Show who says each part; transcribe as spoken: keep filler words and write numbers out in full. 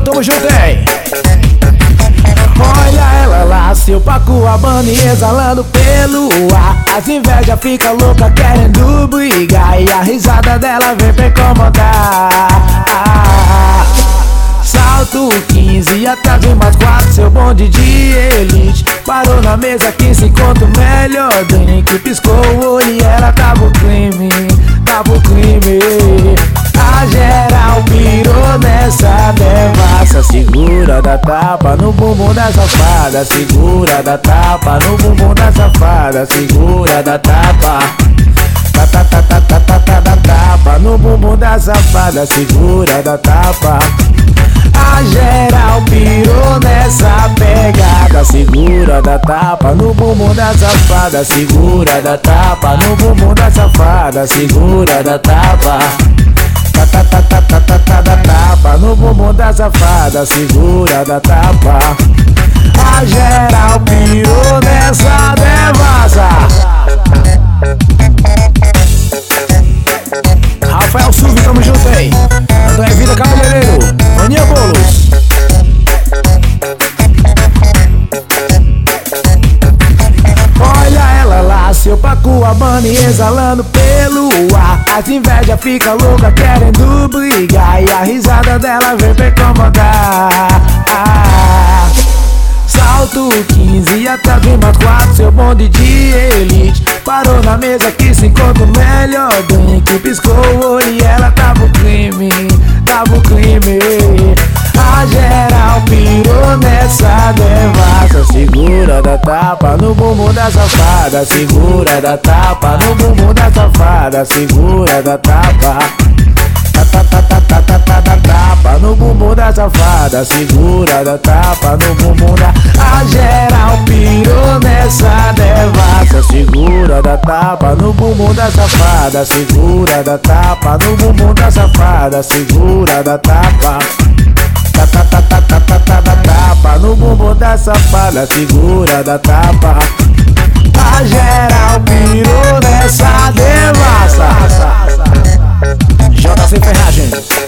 Speaker 1: tamo junto, hein? Olha ela lá, seu paco abano e exalando pelo ar. As invejas fica louca querendo brigar, e a risada dela vem pra incomodar. ah, Salto quinze atrás de mais quatro, seu bonde de elite. Parou na mesa, quinze enquanto o melhor drink. Piscou o olho e ela tava o crime, tava o crime. A geral pirou nessa devassa. Segura da tapa no bumbum da safada. Segura da tapa no bumbum da safada. Segura da tapa. Ta ta ta ta ta ta ta da tapa no bumbum da safada. Segura da tapa. A geral pirou nessa pegada. Segura da tapa no bumbum da safada. Segura da tapa no bumbum da safada. Segura da tapa. Ta ta ta ta ta ta ta da tapa no bumbum da safada. Segura da tapa. A geral pirou nessa devassa. Rafael Silvio, tamo junto aí. André Vida Cabeleireiro, Aninha Bolos. Olha ela lá, seu pacu abano e exalando pelo ar. As invejas fica louca querendo brigar, e a risada dela vem pra incomodar. ah, Salto quinze atrás de mais quatro, seu bonde de elite. Parou na mesa que se encontra o melhor drink. Piscou o olho e ela tava o crime, tava o crime. A geral pirou nessa devassa. Segura da tapa no bumbum da safada. Segura da tapa no bumbum da safada. Segura da tapa. Ta ta ta ta ta ta ta da tapa no bumbum da safada. Segura da tapa no bumbum da. A geral pirou nessa devassa. Segura da tapa no bumbum da safada. Segura da tapa no bumbum da safada. Segura da tapa. Ta ta ta ta ta ta ta da tapa no bumbum da safada. Segura da tapa. A geral pirou nessa devassa. J C Ferragem.